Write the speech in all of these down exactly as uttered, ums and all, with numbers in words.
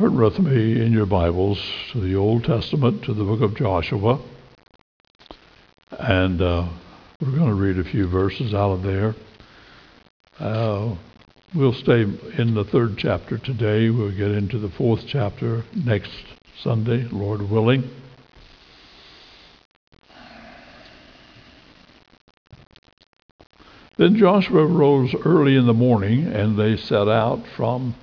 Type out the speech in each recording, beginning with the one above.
Turn with me in your Bibles to the Old Testament, to the book of Joshua. And uh, we're going to read a few verses out of there. Uh, we'll stay in the third chapter today. We'll get into the fourth chapter next Sunday, Lord willing. Then Joshua rose early in the morning, and they set out from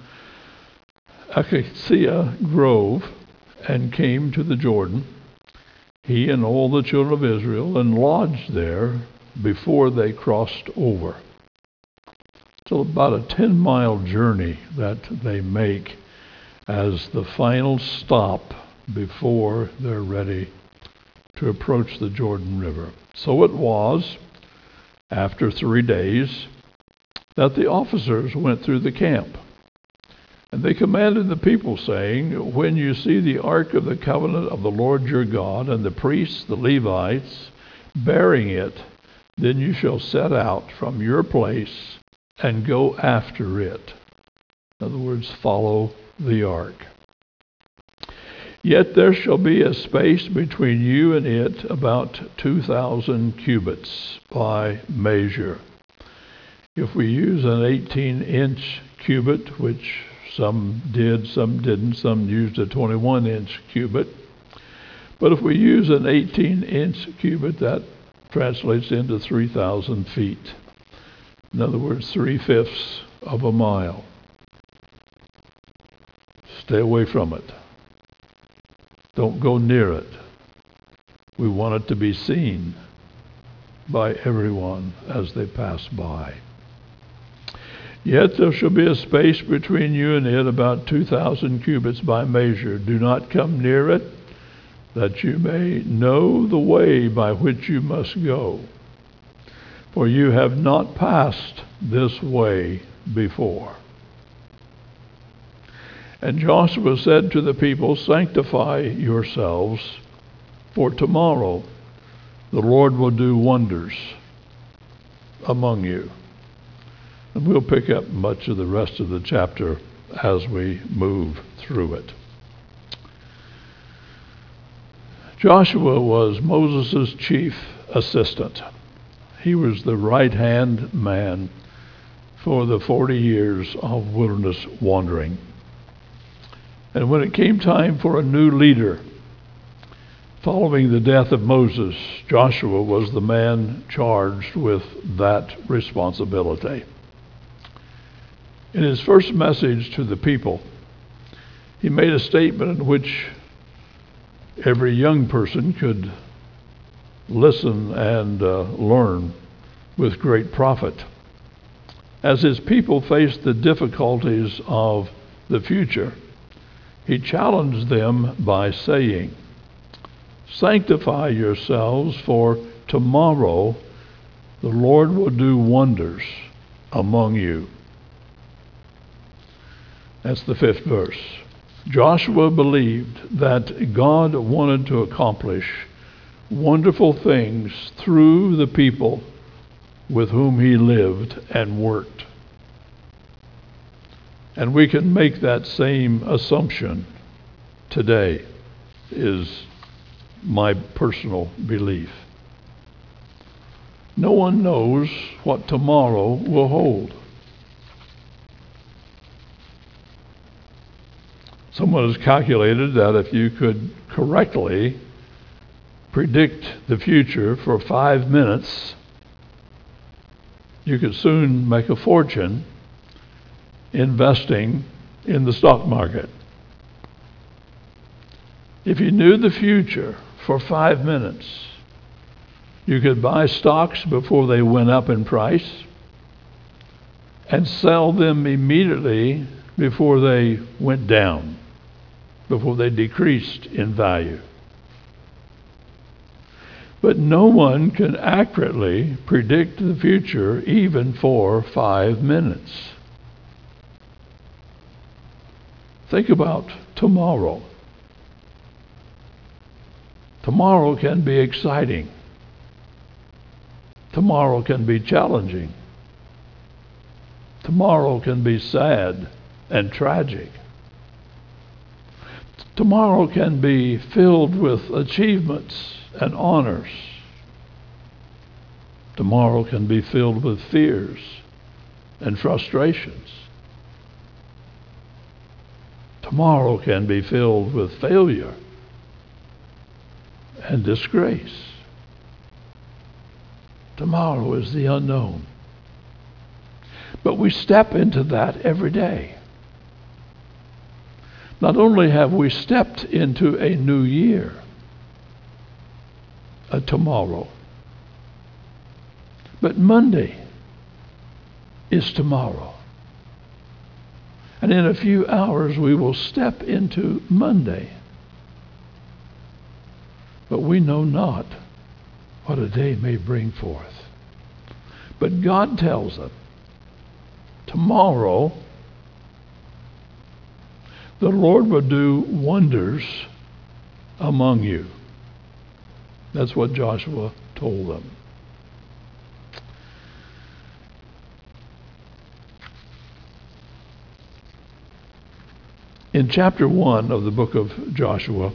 Acacia Grove and came to the Jordan, he and all the children of Israel, and lodged there before they crossed over. It's about a ten-mile journey that they make as the final stop before they're ready to approach the Jordan River. So it was, after three days, that the officers went through the camp. And they commanded the people, saying, when you see the ark of the covenant of the Lord your God, and the priests, the Levites, bearing it, then you shall set out from your place and go after it. In other words, follow the ark. Yet there shall be a space between you and it about two thousand cubits by measure. If we use an eighteen-inch cubit, which some did, some didn't, some used a twenty-one-inch cubit. But if we use an eighteen-inch cubit, that translates into three thousand feet. In other words, three-fifths of a mile. Stay away from it. Don't go near it. We want it to be seen by everyone as they pass by. Yet there shall be a space between you and it about two thousand cubits by measure. Do not come near it, that you may know the way by which you must go. For you have not passed this way before. And Joshua said to the people, sanctify yourselves, for tomorrow the Lord will do wonders among you. And we'll pick up much of the rest of the chapter as we move through it. Joshua was Moses' chief assistant. He was the right-hand man for the forty years of wilderness wandering. And when it came time for a new leader, following the death of Moses, Joshua was the man charged with that responsibility. In his first message to the people, he made a statement in which every young person could listen and uh, learn with great profit. As his people faced the difficulties of the future, he challenged them by saying, sanctify yourselves, for tomorrow the Lord will do wonders among you. That's the fifth verse. Joshua believed that God wanted to accomplish wonderful things through the people with whom he lived and worked. And we can make that same assumption today, is my personal belief. No one knows what tomorrow will hold. Someone has calculated that if you could correctly predict the future for five minutes, you could soon make a fortune investing in the stock market. If you knew the future for five minutes, you could buy stocks before they went up in price and sell them immediately before they went down, before they decreased in value. But no one can accurately predict the future even for five minutes. Think about tomorrow. Tomorrow can be exciting. Tomorrow can be challenging. Tomorrow can be sad and tragic. Tomorrow can be filled with achievements and honors. Tomorrow can be filled with fears and frustrations. Tomorrow can be filled with failure and disgrace. Tomorrow is the unknown. But we step into that every day. Not only have we stepped into a new year, a tomorrow, but Monday is tomorrow. And in a few hours we will step into Monday. But we know not what a day may bring forth. But God tells us, tomorrow the Lord will do wonders among you. That's what Joshua told them. In chapter one of the book of Joshua,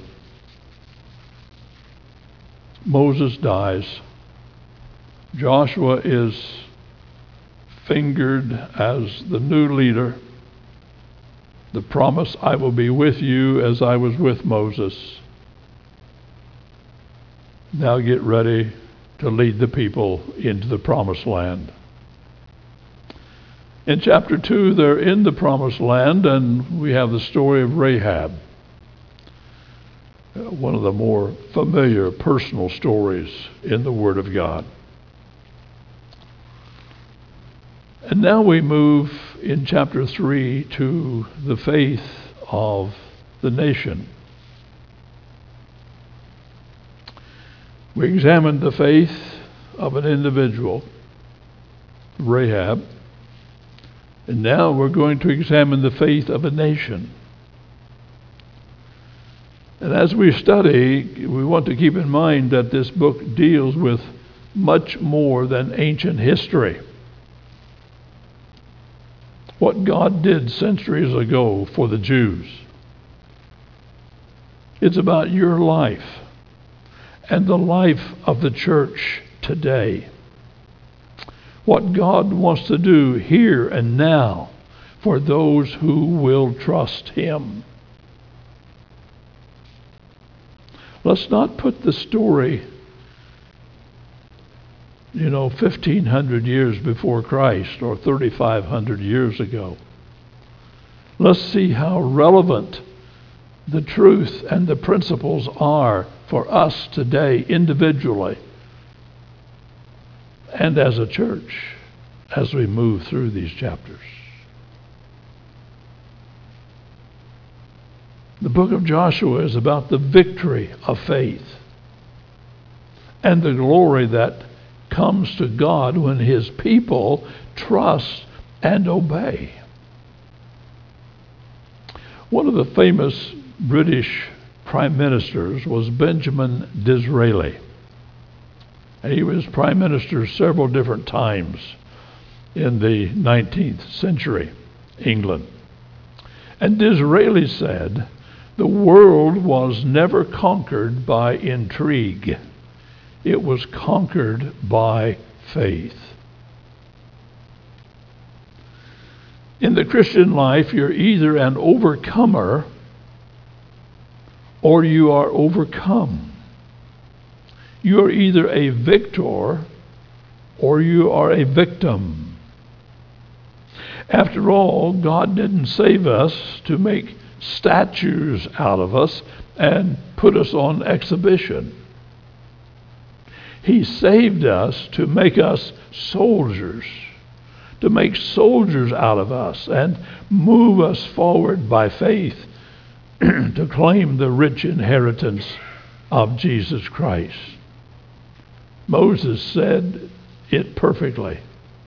Moses dies. Joshua is fingered as the new leader. The promise, I will be with you as I was with Moses. Now get ready to lead the people into the promised land. In chapter two, they're in the promised land, and we have the story of Rahab, uh, one of the more familiar personal stories in the Word of God. And now we move in chapter three to the faith of the nation. We examined the faith of an individual, Rahab, and now we're going to examine the faith of a nation. And as we study, we want to keep in mind that this book deals with much more than ancient history. What God did centuries ago for the Jews. It's about your life and the life of the church today. What God wants to do here and now for those who will trust Him. Let's not put the story, you know, fifteen hundred years before Christ or thirty-five hundred years ago. Let's see how relevant the truth and the principles are for us today individually and as a church as we move through these chapters. The book of Joshua is about the victory of faith and the glory that comes to God when His people trust and obey. One of the famous British prime ministers was Benjamin Disraeli. And he was prime minister several different times in the nineteenth century, England. And Disraeli said, the world was never conquered by intrigue. It was conquered by faith. In the Christian life, you're either an overcomer or you are overcome. You are either a victor or you are a victim. After all, God didn't save us to make statues out of us and put us on exhibition. He saved us to make us soldiers, to make soldiers out of us and move us forward by faith to claim the rich inheritance of Jesus Christ. Moses said it perfectly.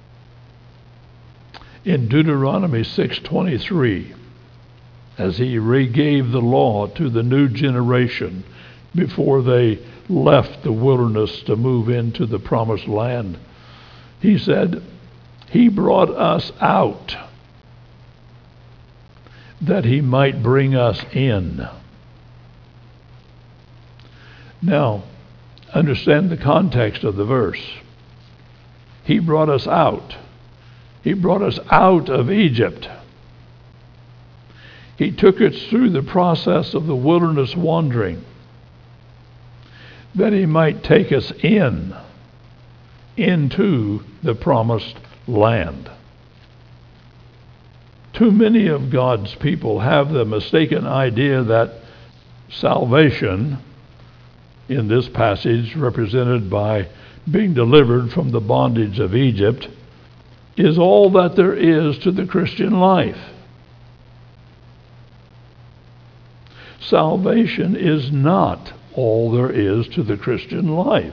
In Deuteronomy six twenty-three, as he regave the law to the new generation before they left the wilderness to move into the promised land, he said, He brought us out that He might bring us in. Now, understand the context of the verse. He brought us out. He brought us out of Egypt. He took us through the process of the wilderness wandering, that he might take us in, into the promised land. Too many of God's people have the mistaken idea that salvation, in this passage represented by being delivered from the bondage of Egypt, is all that there is to the Christian life. Salvation is not all there is to the Christian life.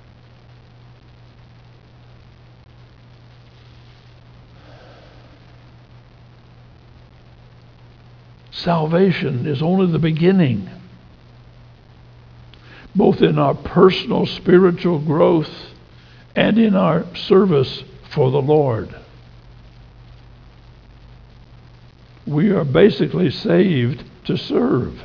Salvation is only the beginning, both in our personal spiritual growth and in our service for the Lord. We are basically saved to serve.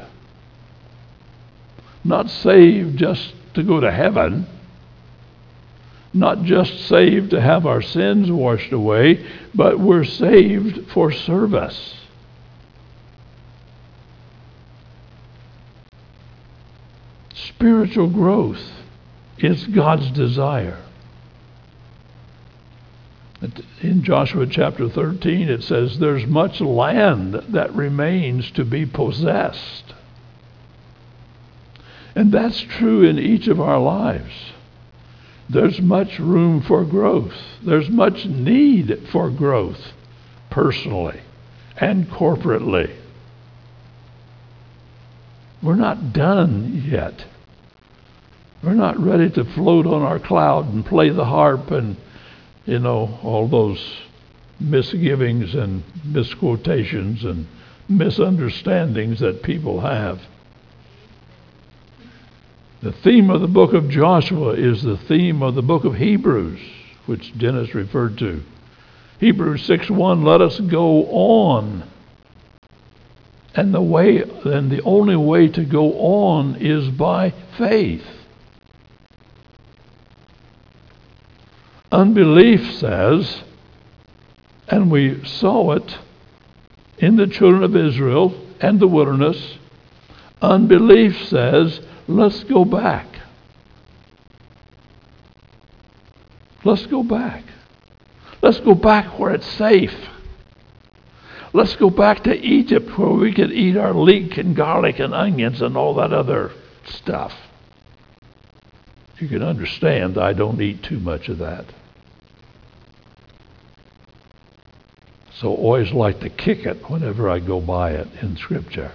Not saved just to go to heaven, not just saved to have our sins washed away, but we're saved for service. Spiritual growth is God's desire. In Joshua chapter thirteen, it says, there's much land that remains to be possessed. And that's true in each of our lives. There's much room for growth. There's much need for growth, personally and corporately. We're not done yet. We're not ready to float on our cloud and play the harp and, you know, all those misgivings and misquotations and misunderstandings that people have. The theme of the book of Joshua is the theme of the book of Hebrews, which Dennis referred to. Hebrews six one, let us go on. And the way, and the only way to go on is by faith. Unbelief says, and we saw it in the children of Israel and the wilderness, unbelief says, let's go back. Let's go back. Let's go back where it's safe. Let's go back to Egypt where we could eat our leek and garlic and onions and all that other stuff. You can understand I don't eat too much of that. So always like to kick it whenever I go by it in Scripture.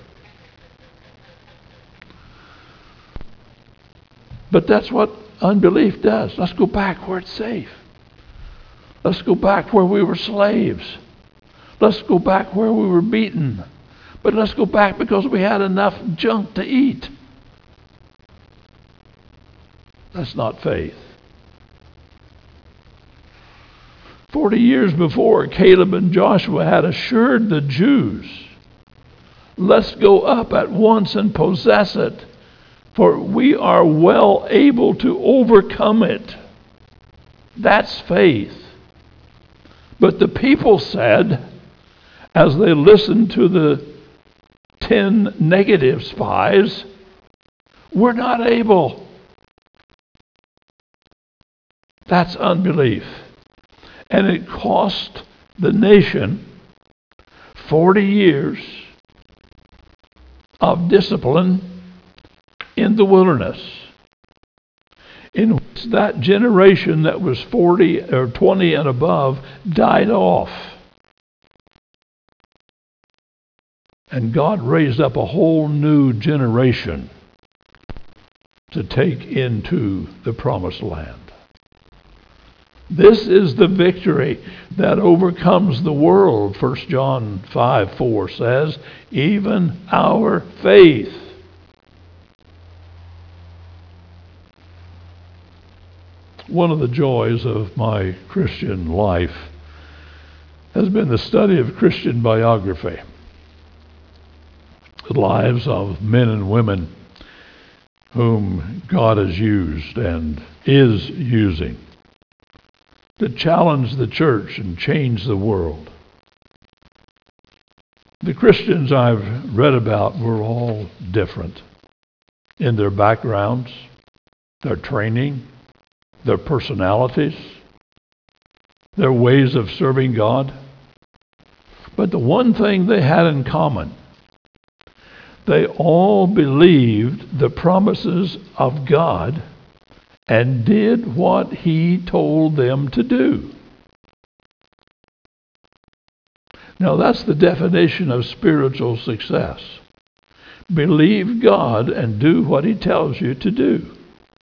But that's what unbelief does. Let's go back where it's safe. Let's go back where we were slaves. Let's go back where we were beaten. But let's go back because we had enough junk to eat. That's not faith. Forty years before, Caleb and Joshua had assured the Jews, let's go up at once and possess it, for we are well able to overcome it. That's faith. But the people said, as they listened to the ten negative spies, we're not able. That's unbelief. And it cost the nation forty years of discipline in the wilderness, in which that generation that was forty or twenty and above died off. And God raised up a whole new generation to take into the promised land. This is the victory that overcomes the world, First John five four says, even our faith. One of the joys of my Christian life has been the study of Christian biography. The lives of men and women whom God has used and is using to challenge the church and change the world. The Christians I've read about were all different in their backgrounds, their training, their personalities, their ways of serving God. But the one thing they had in common, they all believed the promises of God and did what He told them to do. Now that's the definition of spiritual success. Believe God and do what He tells you to do.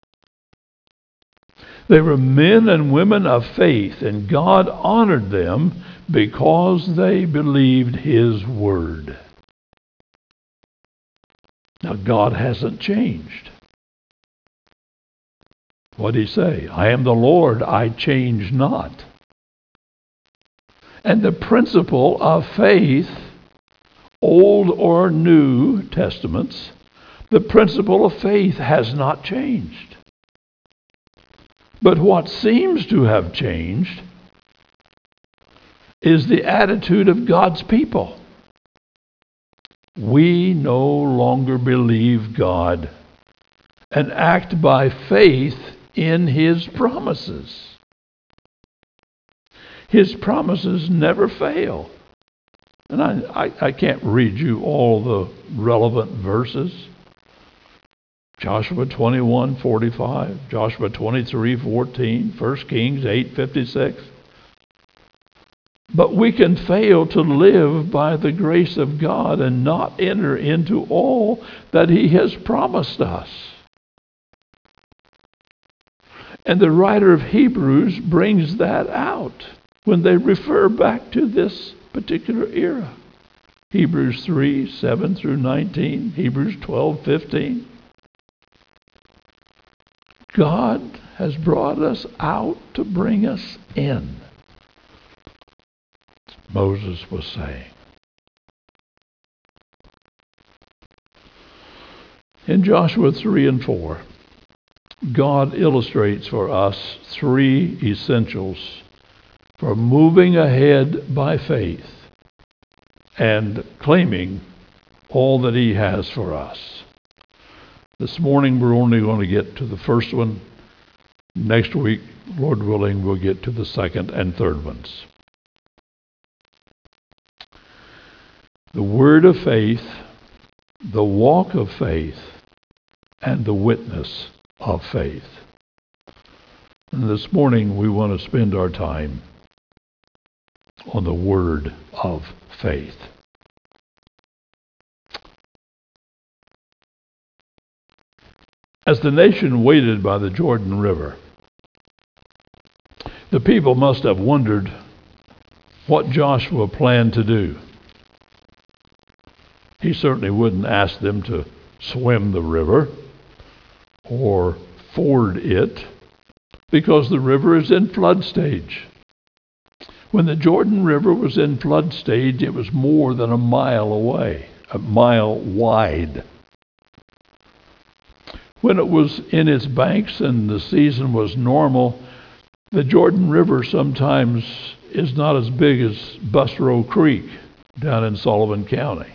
They were men and women of faith, and God honored them because they believed His word. Now, God hasn't changed. What did He say? I am the Lord, I change not. And the principle of faith, Old or New Testaments, the principle of faith has not changed. But what seems to have changed is the attitude of God's people. We no longer believe God and act by faith in His promises. His promises never fail. And I, I, I can't read you all the relevant verses. Joshua twenty-one forty-five, Joshua twenty-three fourteen, First Kings eight fifty-six. But we can fail to live by the grace of God and not enter into all that He has promised us. And the writer of Hebrews brings that out when they refer back to this particular era. Hebrews three seven through nineteen, Hebrews twelve fifteen. God has brought us out to bring us in, Moses was saying. In Joshua three and four, God illustrates for us three essentials for moving ahead by faith and claiming all that He has for us. This morning we're only going to get to the first one. Next week, Lord willing, we'll get to the second and third ones. The word of faith, the walk of faith, and the witness of faith. And this morning we want to spend our time on the word of faith. As the nation waited by the Jordan River, the people must have wondered what Joshua planned to do. He certainly wouldn't ask them to swim the river or ford it, because the river is in flood stage. When the Jordan River was in flood stage, it was more than a mile away, a mile wide. When it was in its banks and the season was normal, the Jordan River sometimes is not as big as Busrow Creek down in Sullivan County.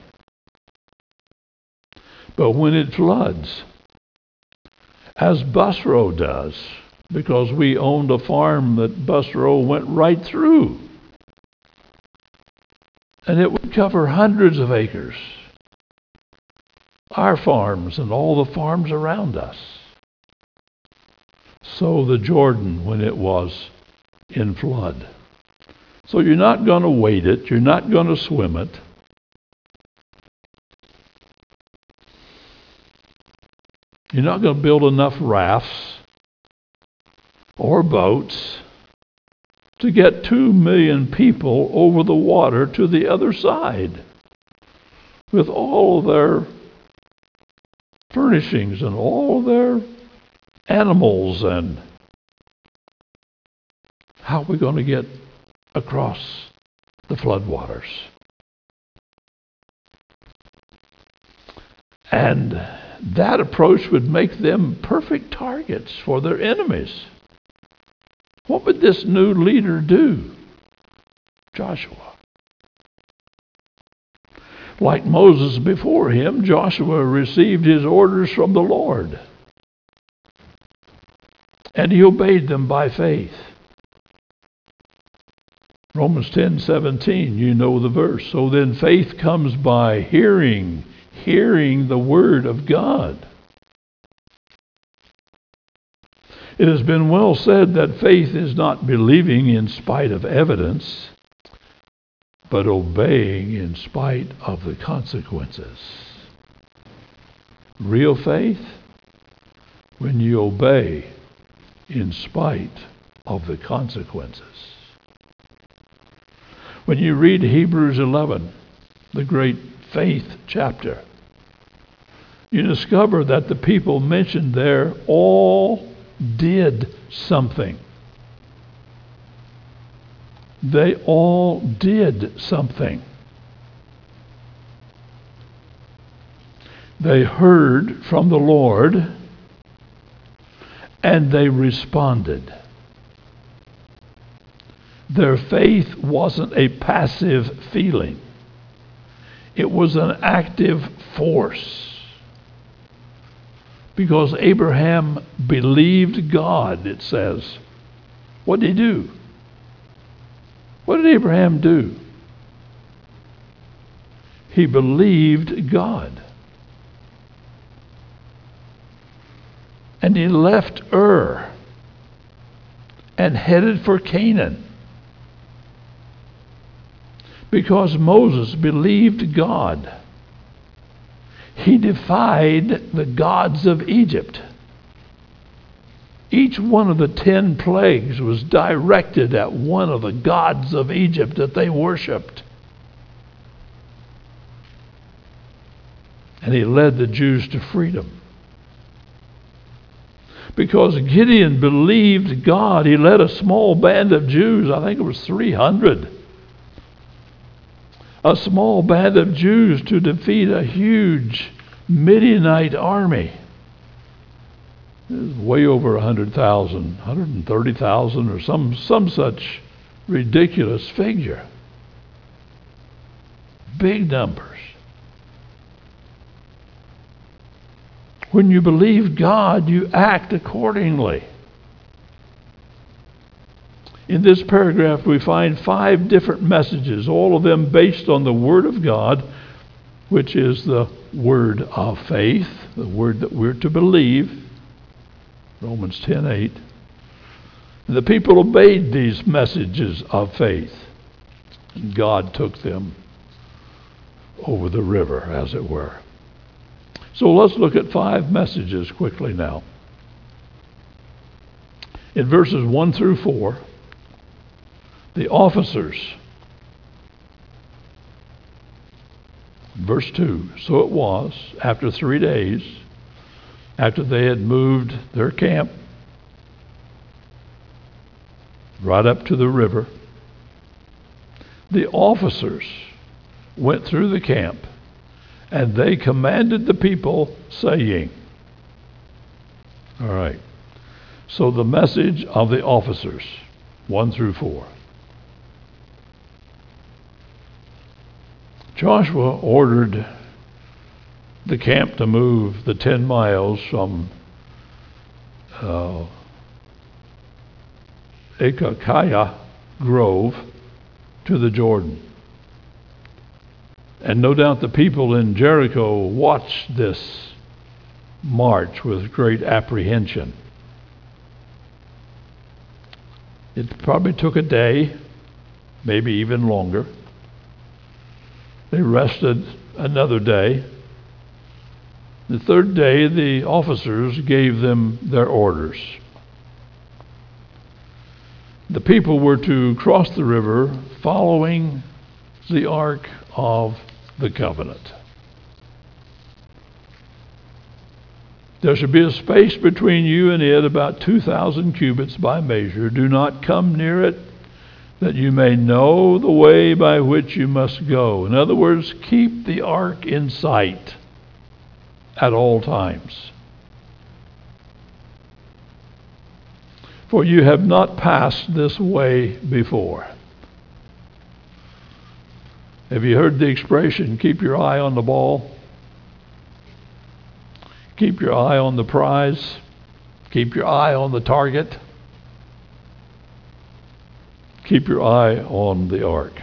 But when it floods, as Busrow does, because we owned a farm that Busrow went right through, and it would cover hundreds of acres. Our farms and all the farms around us. So the Jordan when it was in flood. So you're not going to wade it. You're not going to swim it. You're not going to build enough rafts or boats to get two million people over the water to the other side with all their furnishings and all their animals. And how are we going to get across the floodwaters? And that approach would make them perfect targets for their enemies. What would this new leader do? Joshua. Like Moses before him, Joshua received his orders from the Lord. And he obeyed them by faith. Romans ten seventeen, you know the verse. So then faith comes by hearing, hearing the word of God. It has been well said that faith is not believing in spite of evidence, but obeying in spite of the consequences. Real faith, when you obey in spite of the consequences. When you read Hebrews eleven, the great faith chapter, you discover that the people mentioned there all did something. They all did something. They heard from the Lord and they responded. Their faith wasn't a passive feeling. It was an active force. Because Abraham believed God, it says. What did he do? What did Abraham do? He believed God. And he left Ur and headed for Canaan. Because Moses believed God. He defied the gods of Egypt. Each one of the ten plagues was directed at one of the gods of Egypt that they worshipped. And he led the Jews to freedom. Because Gideon believed God, he led a small band of Jews, I think it was three hundred, a small band of Jews to defeat a huge Midianite army. It was way over one hundred thousand, one hundred thirty thousand, or some, some such ridiculous figure. Big numbers. When you believe God, you act accordingly. In this paragraph, we find five different messages, all of them based on the Word of God, which is the word of faith, the word that we're to believe, Romans ten eight. The people obeyed these messages of faith, and God took them over the river, as it were. So let's look at five messages quickly now. In verses one through four, the officers, verse two, so it was, after three days, after they had moved their camp right up to the river, the officers went through the camp, and they commanded the people, saying, all right, so the message of the officers, one through four. Joshua ordered the camp to move the ten miles from uh, Akakiah Grove to the Jordan. And no doubt the people in Jericho watched this march with great apprehension. It probably took a day, maybe even longer. They rested another day. The third day, the officers gave them their orders. The people were to cross the river following the Ark of the Covenant. There should be a space between you and it about two thousand cubits by measure. Do not come near it, that you may know the way by which you must go. In other words, keep the ark in sight. at all times. For you have not passed this way before. Have you heard the expression, keep your eye on the ball? Keep your eye on the prize. Keep your eye on the target. Keep your eye on the ark.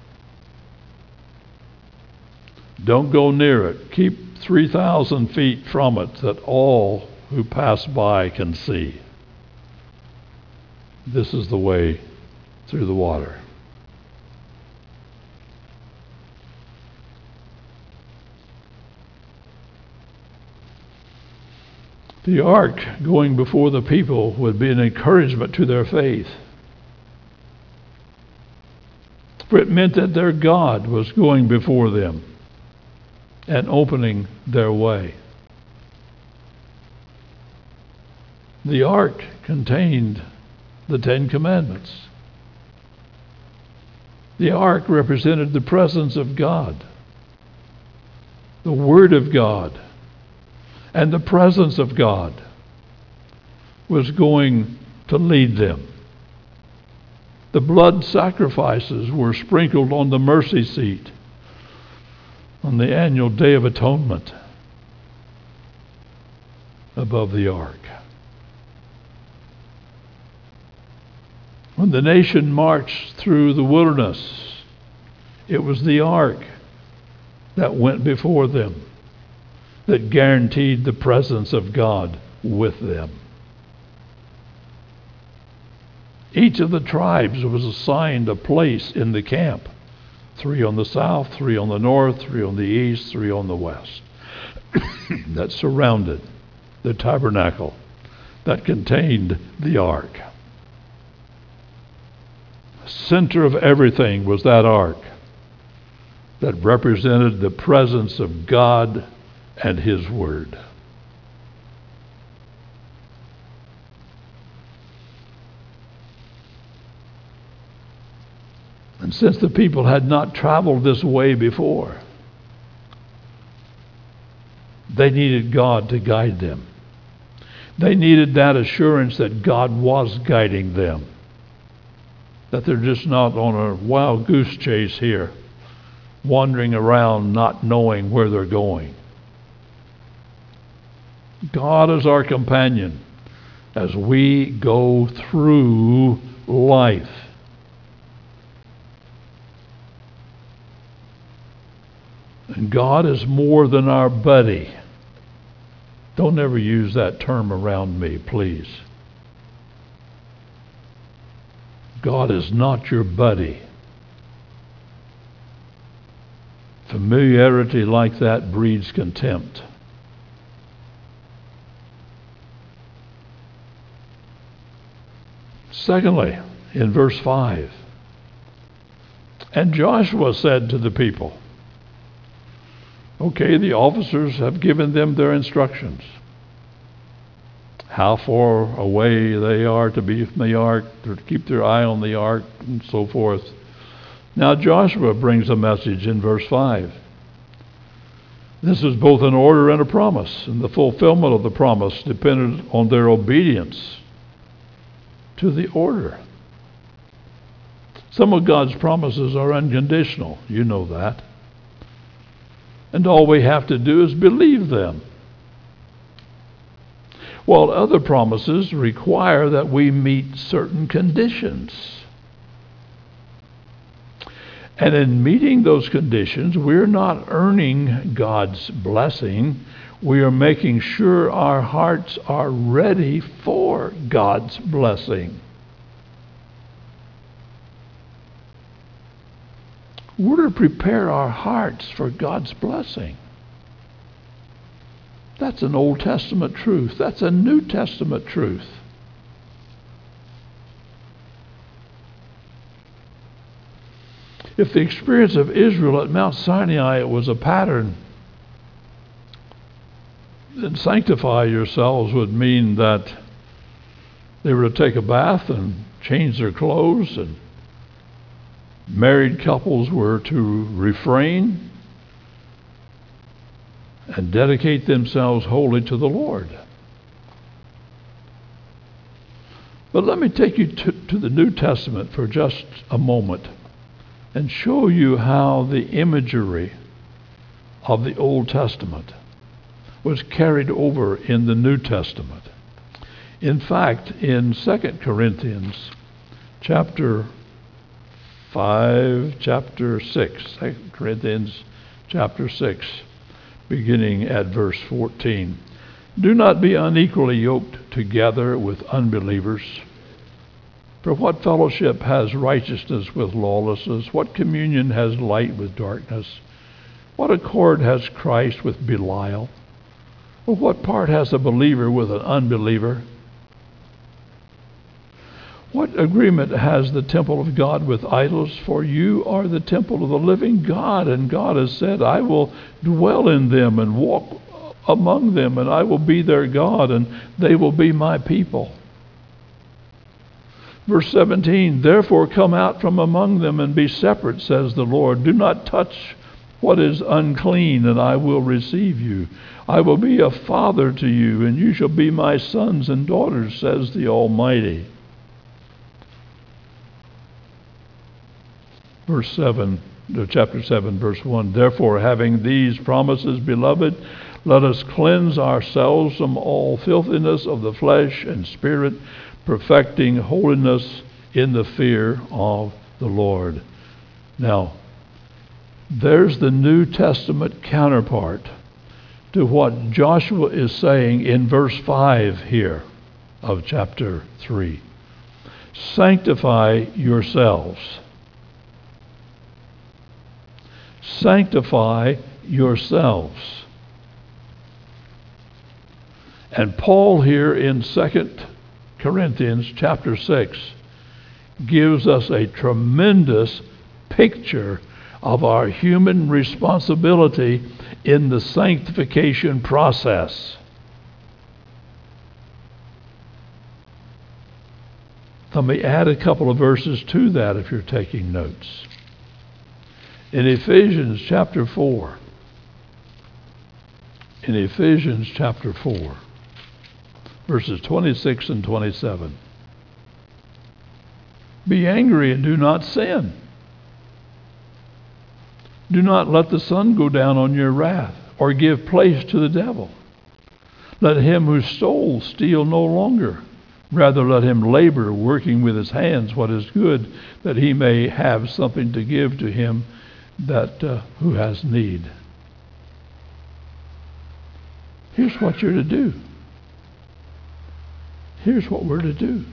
Don't go near it. Keep three thousand feet from it that all who pass by can see. This is the way through the water. The ark going before the people would be an encouragement to their faith. For it meant that their God was going before them and opening their way. The ark contained the Ten Commandments. The ark represented the presence of God, the Word of God, and the presence of God was going to lead them. The blood sacrifices were sprinkled on the mercy seat on the annual Day of Atonement above the ark. When the nation marched through the wilderness, it was the ark that went before them, that guaranteed the presence of God with them. Each of the tribes was assigned a place in the camp. Three on the south, three on the north, three on the east, three on the west. That surrounded the tabernacle that contained the ark. The center of everything was that ark that represented the presence of God and His Word. And since the people had not traveled this way before, they needed God to guide them. They needed that assurance that God was guiding them, that they're just not on a wild goose chase here, wandering around not knowing where they're going. God is our companion as we go through life. And God is more than our buddy. Don't ever use that term around me, please. God is not your buddy. Familiarity like that breeds contempt. Secondly, in verse five, and Joshua said to the people, okay, the officers have given them their instructions, how far away they are to be from the ark, to keep their eye on the ark, and so forth. Now Joshua brings a message in verse five. This is both an order and a promise, and the fulfillment of the promise depended on their obedience to the order. Some of God's promises are unconditional. You know that. And all we have to do is believe them. While other promises require that we meet certain conditions. And in meeting those conditions, we're not earning God's blessing. We are making sure our hearts are ready for God's blessing. We're to prepare our hearts for God's blessing. That's an Old Testament truth. That's a New Testament truth. If the experience of Israel at Mount Sinai was a pattern, then sanctify yourselves would mean that they were to take a bath and change their clothes, and married couples were to refrain and dedicate themselves wholly to the Lord. But let me take you to, to the New Testament for just a moment and show you how the imagery of the Old Testament was carried over in the New Testament. In fact, in Second Corinthians chapter five, chapter six, Second Corinthians chapter six, beginning at verse fourteen. Do not be unequally yoked together with unbelievers. For what fellowship has righteousness with lawlessness? What communion has light with darkness? What accord has Christ with Belial? Or what part has a believer with an unbeliever? What agreement has the temple of God with idols? For you are the temple of the living God, and God has said, I will dwell in them and walk among them, and I will be their God, and they will be my people. Verse seventeen, therefore come out from among them and be separate, says the Lord. Do not touch what is unclean, and I will receive you. I will be a father to you, and you shall be my sons and daughters, says the Almighty. Verse seven, chapter seven, verse one, therefore having these promises, beloved, let us cleanse ourselves from all filthiness of the flesh and spirit, perfecting holiness in the fear of the Lord. Now, there's the New Testament counterpart to what Joshua is saying in verse five here of chapter three. Sanctify yourselves. Sanctify yourselves. And Paul here in Second Corinthians chapter six gives us a tremendous picture of our human responsibility in the sanctification process. Let me add a couple of verses to that if you're taking notes. In Ephesians chapter four, in Ephesians chapter four, verses twenty-six and twenty-seven. Be angry and do not sin. Do not let the sun go down on your wrath, or give place to the devil. Let him who stole steal no longer. Rather let him labor, working with his hands what is good, that he may have something to give to him that uh, who has need. Here's what you're to do. Here's what we're to do.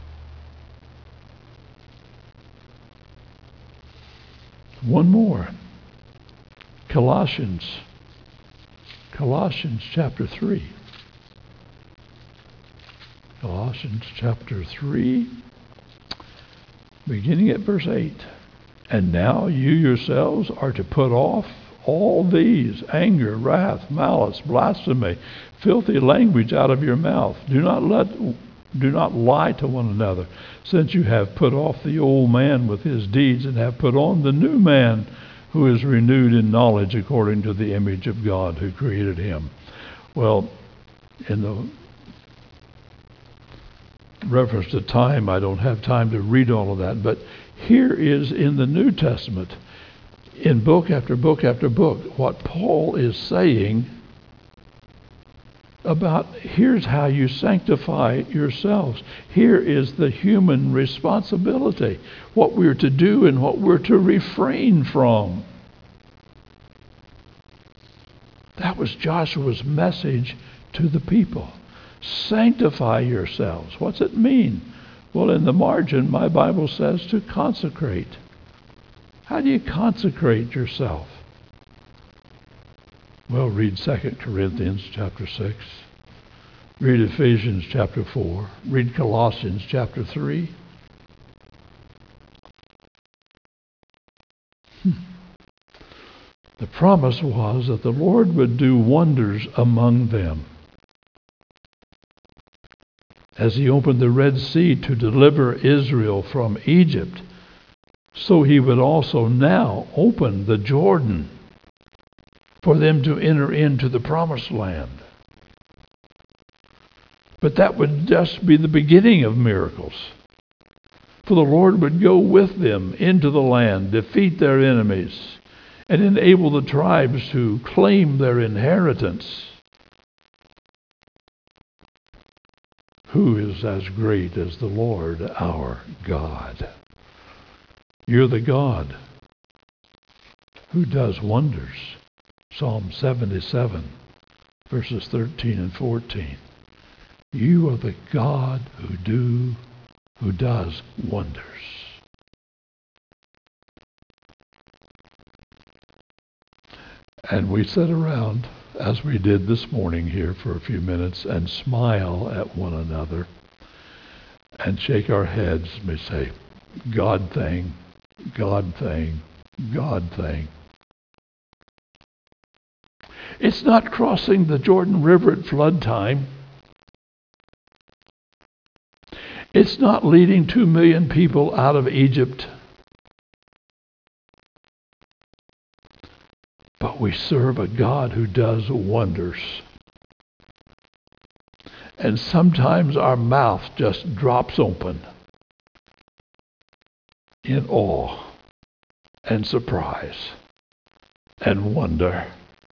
One more. Colossians. Colossians chapter three. Colossians chapter three, beginning at verse eight. And now you yourselves are to put off all these: anger, wrath, malice, blasphemy, filthy language out of your mouth. Do not let, do not lie to one another, since you have put off the old man with his deeds and have put on the new man, who is renewed in knowledge according to the image of God who created him. Well, in the reference to time, I don't have time to read all of that, but here is in the New Testament, in book after book after book, what Paul is saying about here's how you sanctify yourselves. Here is the human responsibility, what we're to do and what we're to refrain from. That was Joshua's message to the people. Sanctify yourselves. What's it mean? Well, in the margin, my Bible says to consecrate. How do you consecrate yourself? Well, read Second Corinthians chapter six. Read Ephesians chapter four. Read Colossians chapter three. Hmm. The promise was that the Lord would do wonders among them. As he opened the Red Sea to deliver Israel from Egypt, so he would also now open the Jordan for them to enter into the promised land. But that would just be the beginning of miracles. For the Lord would go with them into the land, defeat their enemies, and enable the tribes to claim their inheritance. Who is as great as the Lord our God? You're the God who does wonders. Psalm seventy-seven, verses thirteen and fourteen. You are the God who do, who does wonders. And we sit around, as we did this morning here for a few minutes, and smile at one another and shake our heads and we say, God thing, God thing, God thing. It's not crossing the Jordan River at flood time. It's not leading two million people out of Egypt. But we serve a God who does wonders. And sometimes our mouth just drops open in awe and surprise and wonder.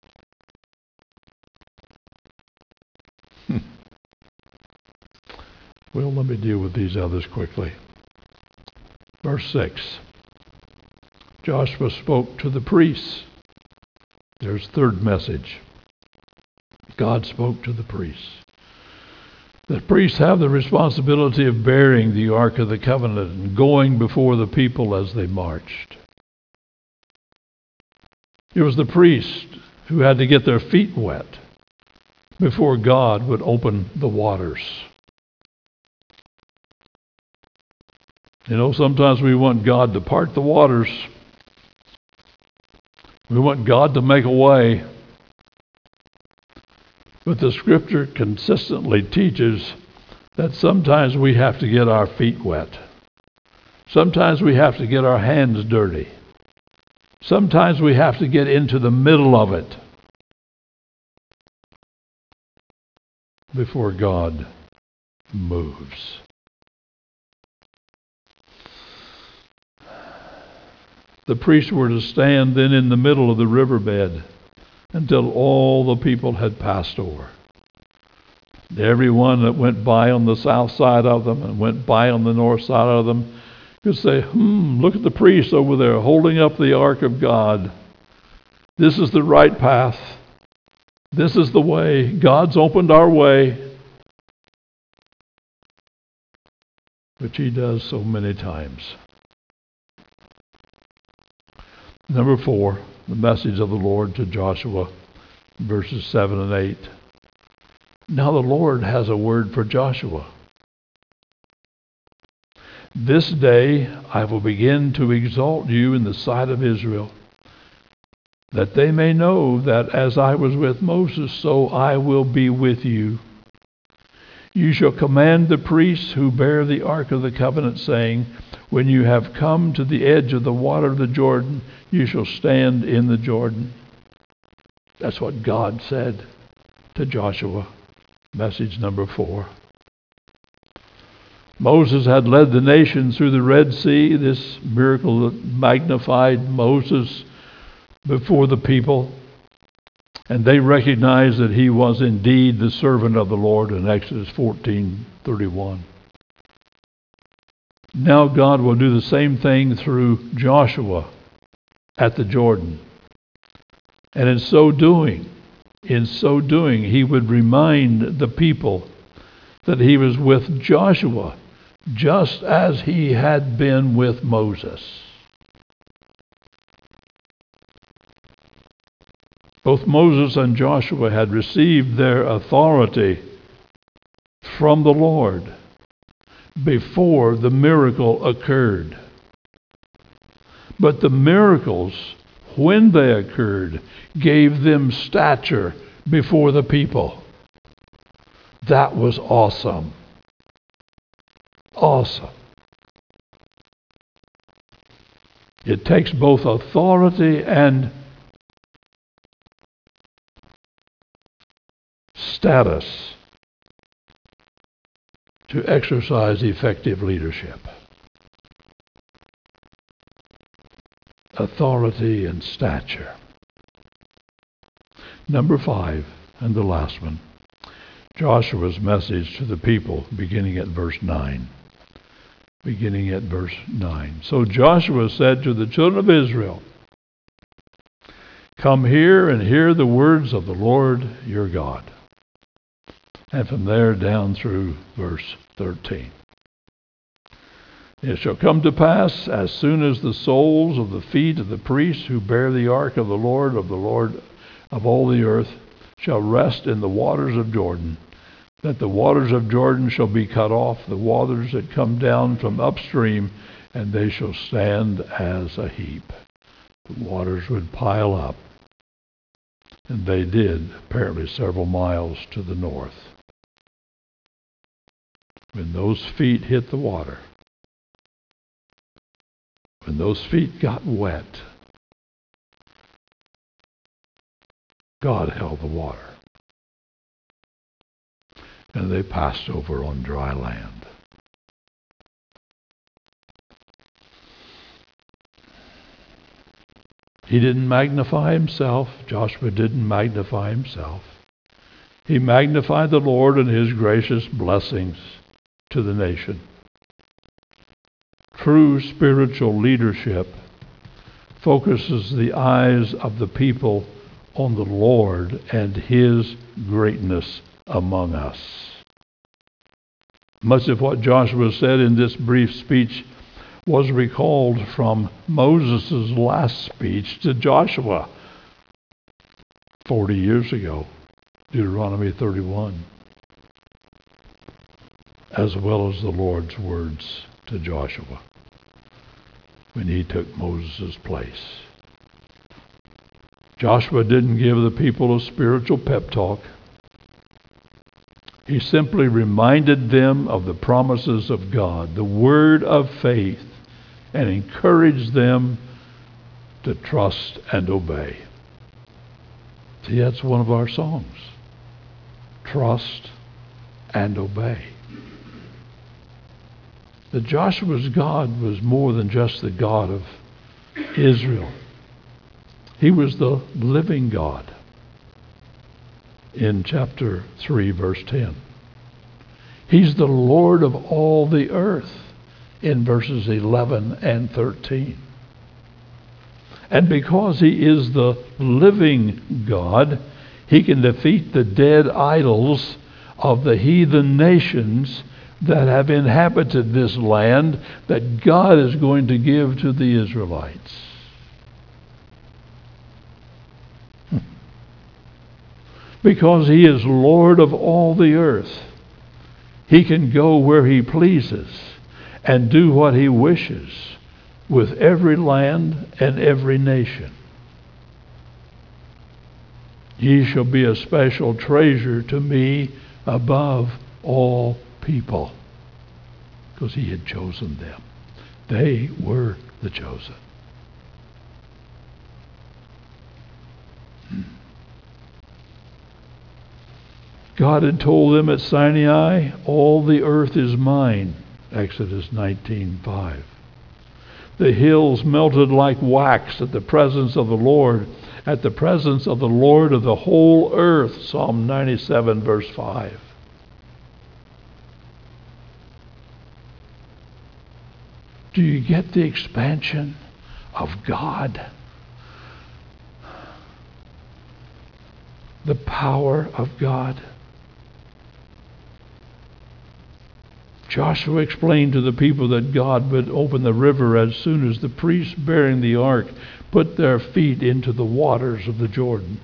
Well, let me deal with these others quickly. Verse six. Joshua spoke to the priests. There's third message. God spoke to the priests. The priests have the responsibility of bearing the Ark of the Covenant and going before the people as they marched. It was the priests who had to get their feet wet before God would open the waters. You know, sometimes we want God to part the waters. We want God to make a way. But the Scripture consistently teaches that sometimes we have to get our feet wet. Sometimes we have to get our hands dirty. Sometimes we have to get into the middle of it before God moves. The priests were to stand then in the middle of the riverbed until all the people had passed over. Everyone that went by on the south side of them and went by on the north side of them could say, hmm, look at the priests over there holding up the ark of God. This is the right path. This is the way. God's opened our way. Which he does so many times. Number four, the message of the Lord to Joshua, verses seven and eight. Now the Lord has a word for Joshua. This day I will begin to exalt you in the sight of Israel, that they may know that as I was with Moses, so I will be with you. You shall command the priests who bear the ark of the covenant, saying, when you have come to the edge of the water of the Jordan, you shall stand in the Jordan. That's what God said to Joshua. Message number four. Moses had led the nation through the Red Sea, this miracle that magnified Moses before the people. And they recognized that he was indeed the servant of the Lord in Exodus fourteen thirty-one. Now God will do the same thing through Joshua at the Jordan. And in so doing, in so doing, he would remind the people that he was with Joshua just as he had been with Moses. Both Moses and Joshua had received their authority from the Lord before the miracle occurred. But the miracles, when they occurred, gave them stature before the people. That was awesome. Awesome. It takes both authority and status to exercise effective leadership. Authority and stature. Number five, and the last one, Joshua's message to the people, beginning at verse nine. Beginning at verse nine. So Joshua said to the children of Israel, "Come here and hear the words of the Lord your God." And from there down through verse thirteen. It shall come to pass, as soon as the soles of the feet of the priests who bear the ark of the Lord of the Lord of all the earth shall rest in the waters of Jordan, that the waters of Jordan shall be cut off, the waters that come down from upstream, and they shall stand as a heap. The waters would pile up, and they did, apparently several miles to the north. When those feet hit the water, when those feet got wet, God held the water. And they passed over on dry land. He didn't magnify himself. Joshua didn't magnify himself. He magnified the Lord and his gracious blessings to the nation. True spiritual leadership focuses the eyes of the people on the Lord and his greatness among us. Much of what Joshua said in this brief speech was recalled from Moses' last speech to Joshua forty years ago, Deuteronomy thirty-one, as well as the Lord's words to Joshua when he took Moses' place. Joshua didn't give the people a spiritual pep talk. He simply reminded them of the promises of God, the word of faith, and encouraged them to trust and obey. See, that's one of our songs. Trust and obey. That Joshua's God was more than just the God of Israel. He was the living God. In chapter three, verse ten. He's the Lord of all the earth in verses eleven and thirteen. And because he is the living God, he can defeat the dead idols of the heathen nations that have inhabited this land that God is going to give to the Israelites. Because he is Lord of all the earth, he can go where he pleases and do what he wishes with every land and every nation. Ye shall be a special treasure to me above all people. Because he had chosen them. They were the chosen. Hmm. God had told them at Sinai, all the earth is mine, Exodus nineteen five. The hills melted like wax at the presence of the Lord, at the presence of the Lord of the whole earth, Psalm ninety-seven, verse five. Do you get the expansion of God? The power of God? Joshua explained to the people that God would open the river as soon as the priests bearing the ark put their feet into the waters of the Jordan.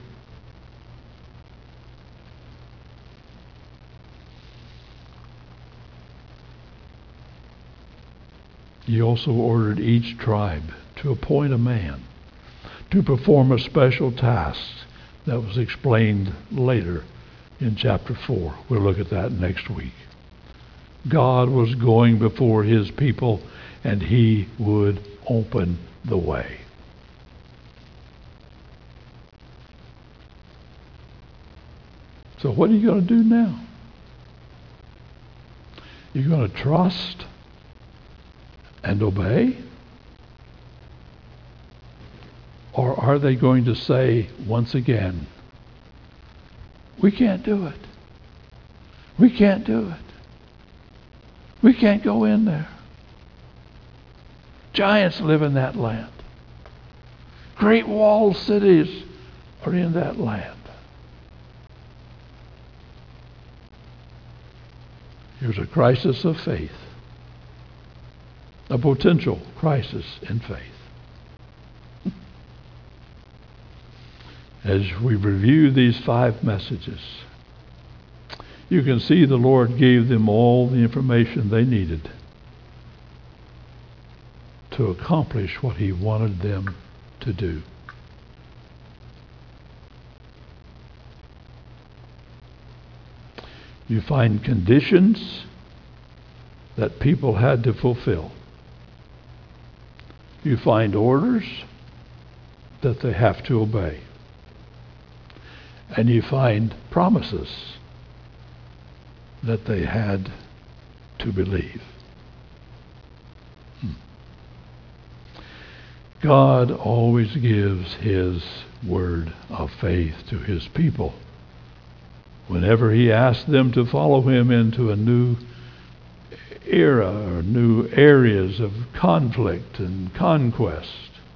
He also ordered each tribe to appoint a man to perform a special task that was explained later in chapter four. We'll look at that next week. God was going before his people, and he would open the way. So what are you going to do now? You're going to trust and obey? Or are they going to say once again, we can't do it. We can't do it. We can't go in there. Giants live in that land. Great walled cities are in that land. Here's a crisis of faith. A potential crisis in faith. As we review these five messages, you can see the Lord gave them all the information they needed to accomplish what He wanted them to do. You find conditions that people had to fulfill. You find orders that they have to obey. And you find promises that they had to believe. Hmm. God always gives His word of faith to His people whenever He asks them to follow Him into a new era or new areas of conflict and conquest.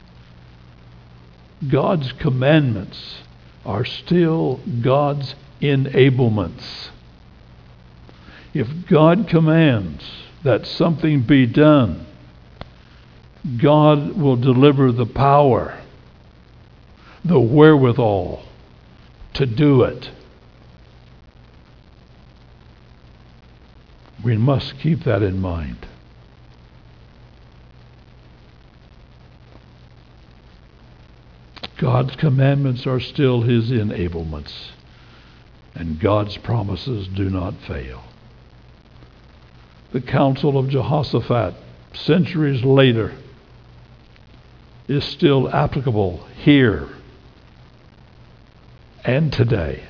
God's commandments are still God's enablements. If God commands that something be done, God will deliver the power, the wherewithal to do it. We must keep that in mind. God's commandments are still His enablements, and God's promises do not fail. The counsel of Jehoshaphat, centuries later, is still applicable here and today.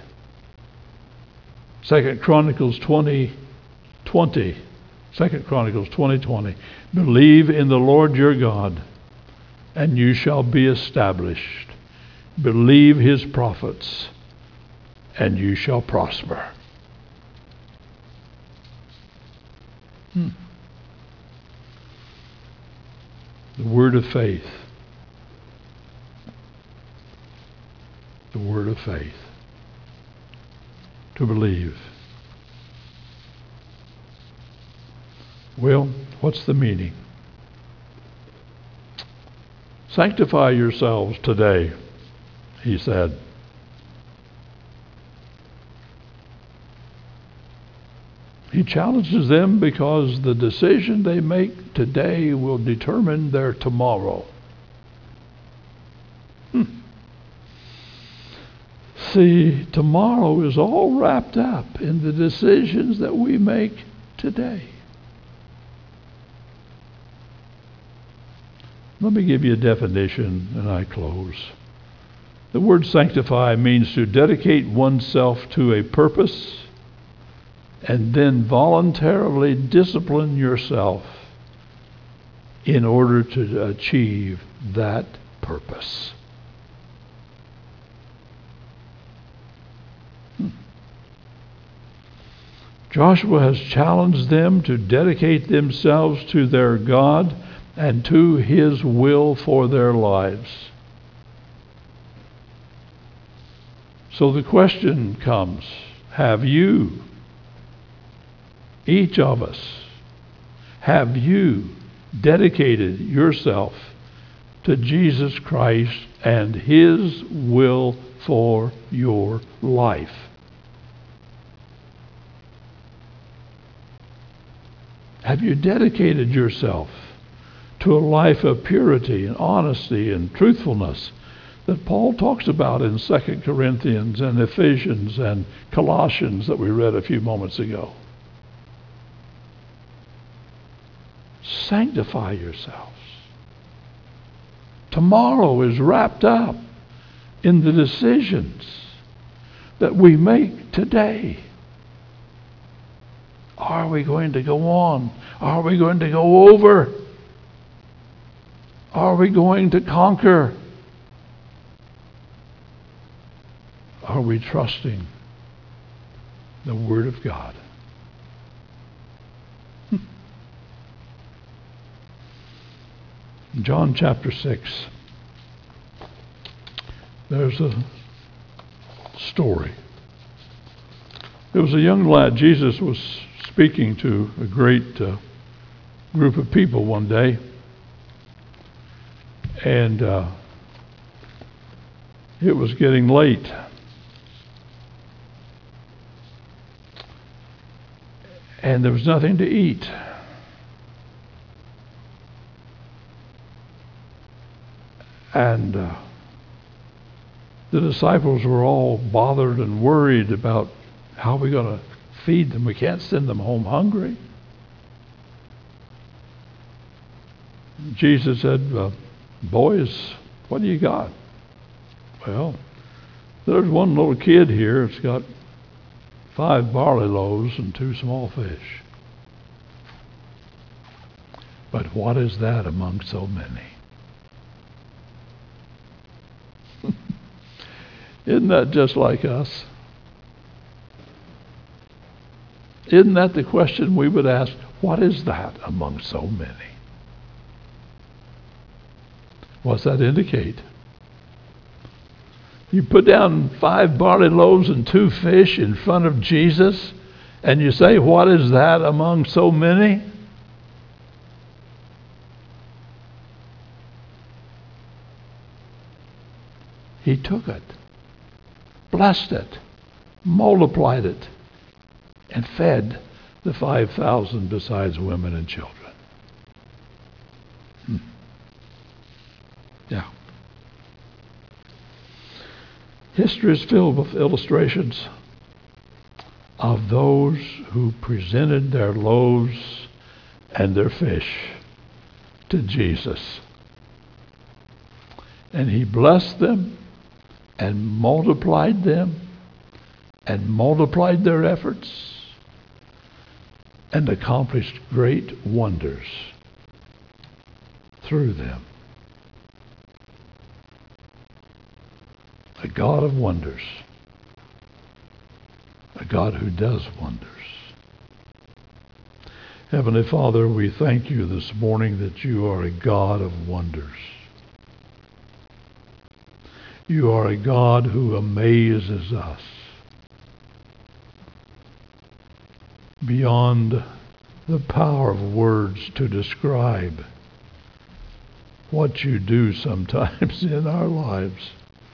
Second Chronicles twenty twenty. Second Chronicles twenty twenty. Believe in the Lord your God, and you shall be established. Believe His prophets, and you shall prosper. Hmm. The word of faith. The word of faith. To believe. Well, what's the meaning? Sanctify yourselves today, He said. He challenges them because the decision they make today will determine their tomorrow. Hmm. See, tomorrow is all wrapped up in the decisions that we make today. Let me give you a definition and I close. The word sanctify means to dedicate oneself to a purpose and then voluntarily discipline yourself in order to achieve that purpose. Hmm. Joshua has challenged them to dedicate themselves to their God and to His will for their lives. So the question comes, have you, each of us, have you dedicated yourself to Jesus Christ and His will for your life? Have you dedicated yourself to a life of purity and honesty and truthfulness that Paul talks about in Second Corinthians and Ephesians and Colossians that we read a few moments ago? Sanctify yourselves. Tomorrow is wrapped up in the decisions that we make today. Are we going to go on? Are we going to go over? Are we going to conquer? Are we trusting the Word of God? In John chapter six, there's a story. There was a young lad. Jesus was speaking to a great uh, group of people one day, and uh, it was getting late. And there was nothing to eat. And uh, the disciples were all bothered and worried about how are we going to feed them. We can't send them home hungry. Jesus said, uh, boys, what do you got? Well, there's one little kid here. It's got five barley loaves and two small fish. But what is that among so many? Isn't that just like us? Isn't that the question we would ask? What is that among so many? What's that indicate? You put down five barley loaves and two fish in front of Jesus, and you say, what is that among so many? He took it, blessed it, multiplied it, and fed the five thousand besides women and children. Hmm. Yeah. History is filled with illustrations of those who presented their loaves and their fish to Jesus. And he blessed them and multiplied them and multiplied their efforts and accomplished great wonders through them. A God of wonders. A God who does wonders. Heavenly Father, we thank you this morning that you are a God of wonders. You are a God who amazes us beyond the power of words to describe what you do sometimes in our lives.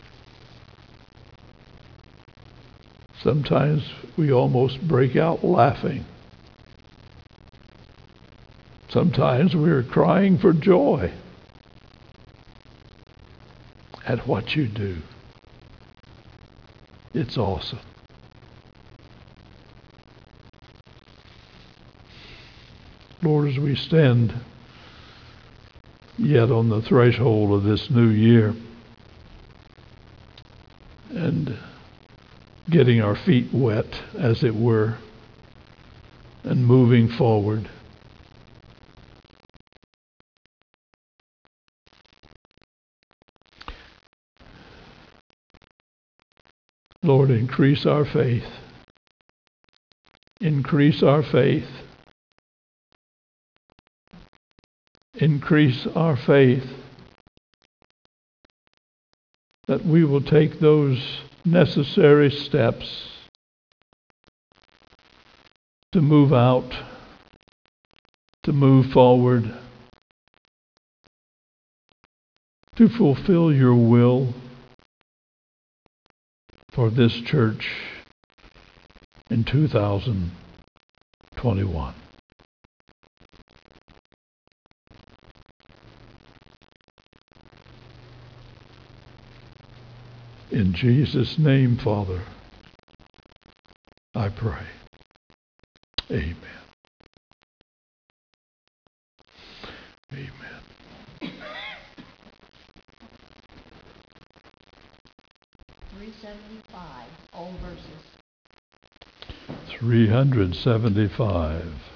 Sometimes we almost break out laughing. Sometimes we're crying for joy at what you do. It's awesome. Lord, as we stand yet on the threshold of this new year and getting our feet wet, as it were, and moving forward, Lord, increase our faith. Increase our faith. Increase our faith that we will take those necessary steps to move out, to move forward, to fulfill your will for this church in two thousand twenty-one. In Jesus' name, Father, I pray. Amen. Amen. three seventy-five, all verses. three hundred seventy-five.